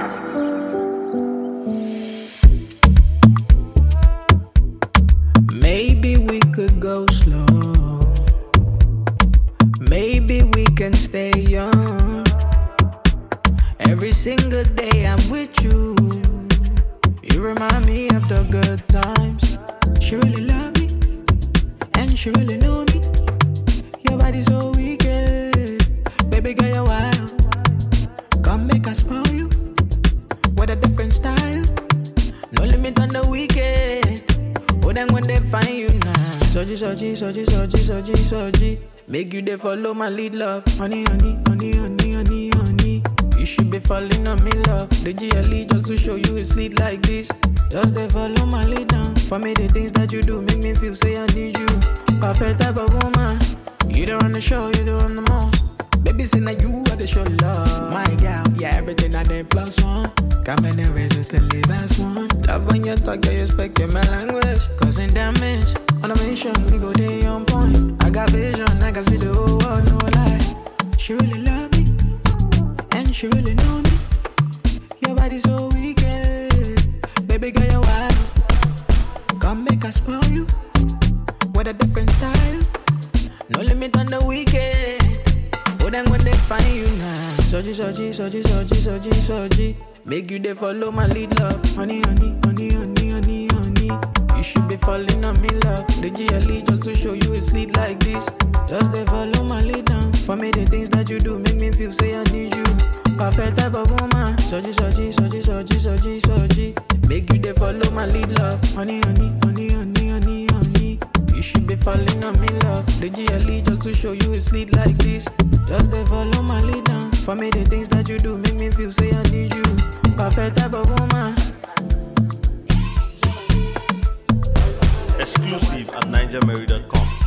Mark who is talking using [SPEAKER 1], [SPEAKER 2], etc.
[SPEAKER 1] Maybe we could go slow. Maybe we can stay young. Every single day I'm with you. You remind me of the good times. She really love me, and she really know me. Your body's so wicked, baby girl you're wild. Come make us spoil you with a different style. No limit on the weekend. Oh, then when they find you now, soji, soji, soji, soji, soji, soji. Make you they follow my lead, love. Honey, honey, honey, honey, honey, honey. You should be falling on me, love. The GLE just to show you it's lit like this. Just they follow my lead now. For me, the things that you do make me feel say I need you. Perfect type of woman. You don't run the show, you don't run the most. Baby, say now you are the show love. My girl, yeah, everything I did plus one. Can't make no resist to leave as one. Love when you talk, you speaking my language. Causing damage. On a mission, we go day on point. I got vision, I can see the whole world, no lie. She really love me, and she really know me. Your body's so wicked, baby girl you're wild. Come make us spoil you with a different style. No limit on the weekend. Oh, then when they find you now, soji, soji, soji, soji, soji, soji. Make you they follow my lead, love. Honey, honey, honey, honey, honey, honey. You should be falling on me, love. The GLE just to show you it's lit like this. Just they follow my lead down. For me, the things that you do make me feel say I need you. Perfect type of woman. Soji, soji, soji, soji, soji, soji. Make you they follow my lead, love. Honey, honey, honey, honey, honey, honey. You should be falling on me, love. The GLE just to show you it's lit like this. Just they follow my lead down. For me, the things that you do make me feel say I need you. Perfect type of woman.
[SPEAKER 2] Exclusive at NigerMary.com.